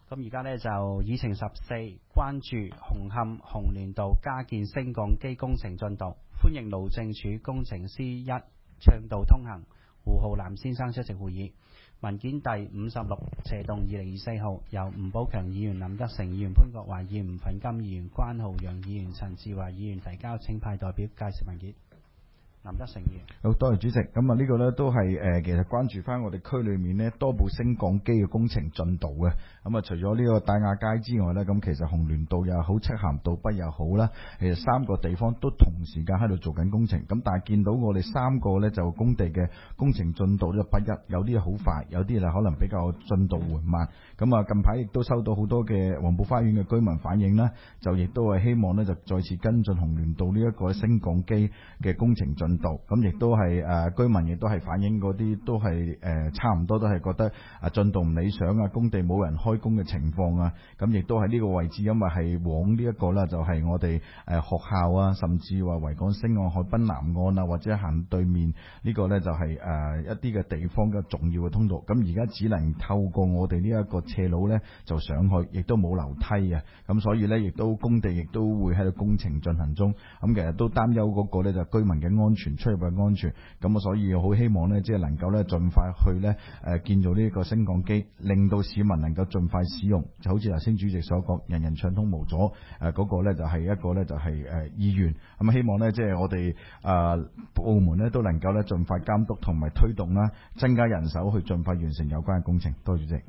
咁而家呢，就議程14關注紅磡紅聯道加建升降機工程進度，歡迎路政署工程師一倡導通行胡浩南先生出席會議。文件第56/2024號由吳寶強議員、林德成議員、潘國華議員、吳粉金議員、關浩洋議員、陳志華議員提交，請派代表介紹文件。林德成議員。 好，多謝主席。咁啊，呢個呢都係其實關注翻我哋區裏面呢多部升降機嘅工程進度嘅。咁啊，除咗呢個大亞街之外呢，咁其實紅聯道又好，漆咸道北又好啦，其實3個地方都同時間喺度做緊工程。咁但係見到我哋3個呢就工地嘅工程進度都不一，有啲好快，有啲可能比較進度緩慢。咁啊，近排亦都收到好多嘅黃埔花園嘅居民反映啦，就亦都係希望呢就再次跟進紅聯道呢一個升降機嘅工程進度。咁亦都係居民亦都係反映嗰啲都係差唔多都係覺得進度唔理想啊，工地冇人開工嘅情況啊。咁亦都係呢個位置，因為係往呢一個啦，就係我哋學校啊，甚至話維港星岸、海濱南岸啊，或者行對面呢個呢，就係一啲嘅地方嘅重要嘅通道。咁而家只能透過我哋呢一個斜路呢，就上去，亦都冇樓梯啊。咁所以呢，亦都工地亦都會喺度工程進行中。咁其實都擔憂嗰個呢，就居民嘅安全、出入嘅安全。咁啊，所以好希望呢，即係能夠呢，盡快去呢建造呢個升降機，令到市民能夠盡快使用。就好似頭先主席所講，人人暢通無阻。嗰個呢，就係一個呢，就係意願。咁希望呢，即係我哋部門呢，都能夠呢，盡快監督同埋推動啦，增加人手去盡快完成有關嘅工程。多謝主席。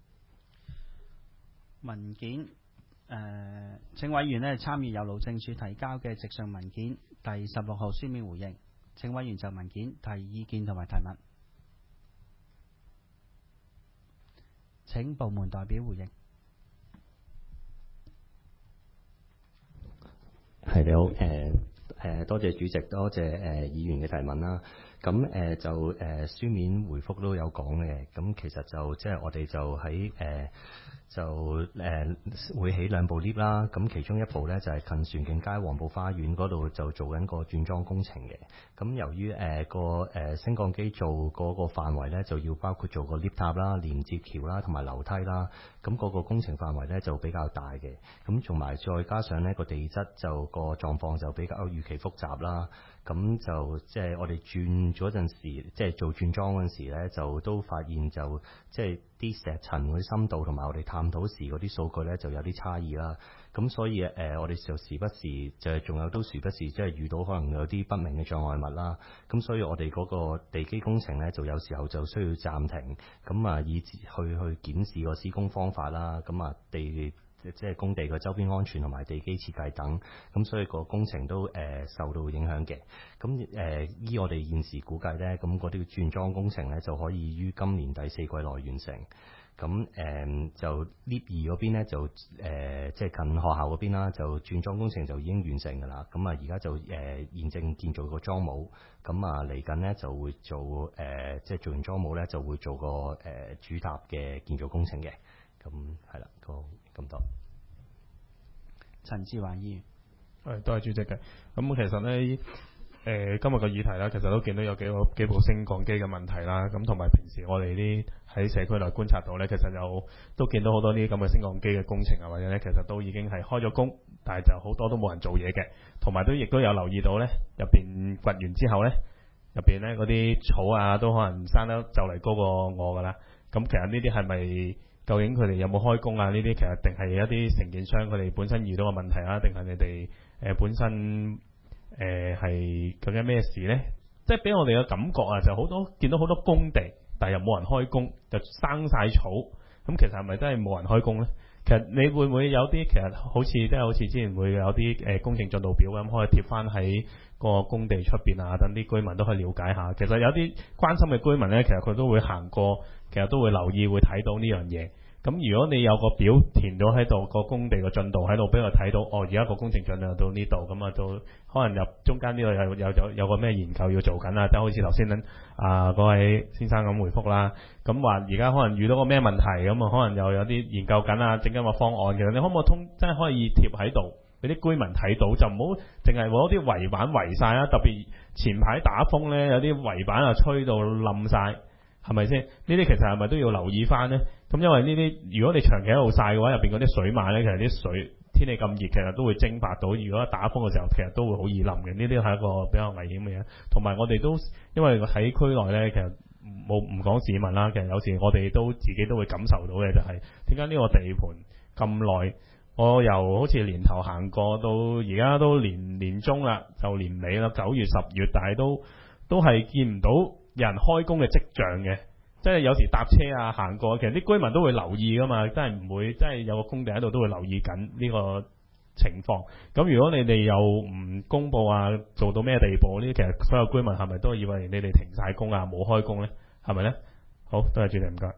文件請委員呢參與由路政署提交嘅直上文件第16號書面回應。請委員就文件提意見同埋提問。請部門代表回應。 係你好，多謝主席，多謝議員嘅提問啦。咁就書面回覆都有講嘅。咁其實就即係我哋就喺會起2部 lift 啦。咁其中一部呢，就係近船景街黃埔花園嗰度就做緊個轉裝工程嘅。咁由於升降機做嗰個範圍呢，就要包括做個 lift 塔啦、連接橋啦同埋樓梯啦。咁嗰個工程範圍呢，就比較大嘅。咁同埋再加上呢個地質就個狀況就比較預期複雜啦。咁就即係我哋轉咗陣時，即係做轉裝嗰陣時咧，就都發現就即係啲石層嗰啲深度同埋我哋探討時嗰啲數據咧就有啲差異啦。咁所以我哋就時不時就係仲有都時不時即係遇到可能有啲不明嘅障礙物啦。咁所以我哋嗰個地基工程咧就有時候就需要暫停，咁啊以至去檢視個施工方法啦。咁啊即係工地嘅周邊安全同埋地基設計等，咁所以個工程都受到影響嘅。咁依我哋現時估計咧，咁嗰啲轉裝工程咧就可以於今年第4季內完成。咁就 lift 2嗰邊咧就即係近學校嗰邊啦，就轉裝工程就已經完成㗎啦。咁啊而家就現正建造個裝模，咁啊嚟緊咧就會做即係做完裝模咧就會做個主塔嘅建造工程嘅。咁係啦，咁多。 陳志華議員。 多謝主席嘅。咁其實呢，今日個議題啦，其實都見到有幾部升降機嘅問題啦。咁同埋平時我哋啲喺社區內觀察到呢，其實都見到好多啲咁嘅升降機嘅工程啊，或者呢其實都已經係開咗工，但係就好多都冇人做嘢嘅。同埋亦都有留意到呢，入邊掘完之後呢，入邊呢嗰啲草啊都可能生得就嚟高過我㗎啦。咁其實呢啲係咪？究竟佢哋有冇開工啊？呢啲其實定係一啲承建商佢哋本身遇到嘅問題啊？定係你哋本身係究竟咩事呢？即係俾我哋嘅感覺啊，就好多見到好多工地，但係又冇人開工，就生晒草。咁其實係咪真係冇人開工呢？其實你會唔會有啲其實好似之前會有啲工程進度表咁，可以貼翻喺個工地出邊啊，等啲居民都可以了解下。其實有啲關心嘅居民呢，其實佢都會行過。其實都會留意，會睇到呢樣嘢。咁如果你有個表填咗喺度，個工地個進度喺度，俾佢睇到，而家個工程進度到呢度，咁啊，到可能入中間呢度有個咩研究要做緊啊，即係好似頭先嗰位先生咁回覆啦。咁話而家可能遇到個咩問題，咁啊，可能又有啲研究緊啊，整緊個方案。其實你可唔可以真係可以貼喺度，俾啲居民睇到，就唔好淨係攞啲圍板圍晒啊。特別前排打風呢，有啲圍板啊吹到冧晒。 係咪先？呢啲其實係咪都要留意翻呢？咁因為呢啲如果你長期喺度曬嘅話，入邊嗰啲水馬呢，其實啲水天氣咁熱，其實都會蒸發到。如果打風嘅時候，其實都會好易冧嘅。呢啲係一個比較危險嘅嘢。同埋我哋都因為喺區內呢，其實唔講市民啦，其實有時我哋都自己都會感受到嘅，就係點解呢個地盤咁耐？我由好似年頭行過到而家都年中啦，就年尾啦，9月10月，但係都係見唔到有人開工嘅跡象嘅。即係有時搭車啊行過，其實啲居民都會留意噶嘛，真係唔會，真係有個工地喺度都會留意緊呢個情況。咁如果你哋又唔公佈啊，做到咩地步呢？其實所有居民係咪都以為你哋停晒工啊，冇開工呢？係咪呢？好，多謝主席，唔該。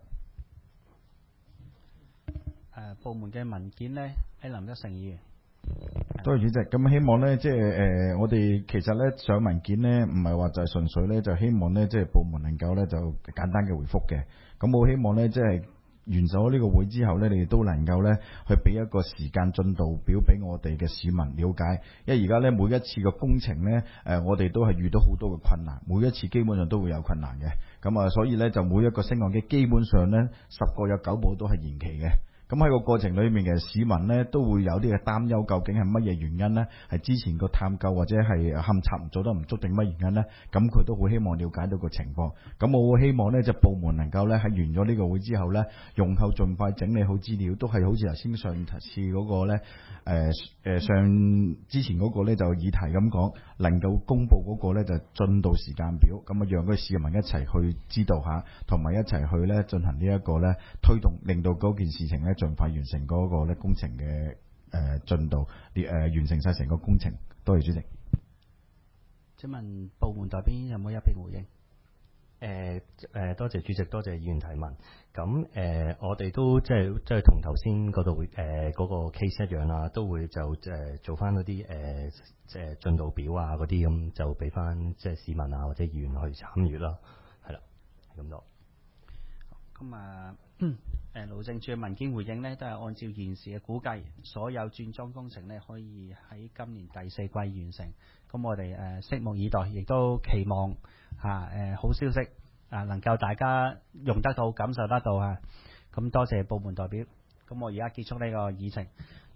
部門嘅文件呢，喺林德成議員。 多謝主席，咁希望呢，即係我哋其實呢，上文件呢，唔係話就係純粹呢，就希望呢，即係部門能夠呢，就簡單嘅回覆嘅。咁我希望呢，即係完成咗呢個會之後呢，你哋都能夠呢，去俾一個時間進度表俾我哋嘅市民了解。因為而家呢，每一次嘅工程呢，我哋都係遇到好多嘅困難，每一次基本上都會有困難嘅。咁啊，所以呢，就每一個升降機基本上呢，10個有9部都係延期嘅。咁喺個過程裏面嘅市民呢，都會有啲嘅擔憂，究竟係乜嘢原因呢？係之前個探究或者係勘察做得唔足定乜原因呢？咁佢都會希望了解到個情況。咁我會希望呢，就部門能夠呢，喺完咗呢個會之後呢，容後盡快整理好資料，都係好似頭先上次嗰個呢，上之前嗰個呢，就議題咁講，能夠公佈嗰個呢，就進度時間表，咁啊讓個市民一齊去知道下，同埋一齊去呢進行呢一個呢推動，令到嗰件事情呢，盡快完成嗰個咧工程嘅進度，完成晒成個工程。多謝主席。 請問部門代表有冇一並回應？ 多謝主席，多謝議員提問。咁我哋都即係同頭先嗰度嗰個 case 一樣啦，都會就做翻嗰啲即係進度表啊嗰啲咁，就俾翻即係市民啊或者議員去參與啦。係啦，係咁多。 咁啊，路政署嘅文件回應呢，都係按照現時嘅估計，所有轉裝工程呢，可以喺今年第4季完成。咁我哋拭目以待，亦都期望好消息能夠大家用得到、感受得到啊！咁多謝部門代表。咁我而家結束呢個議程。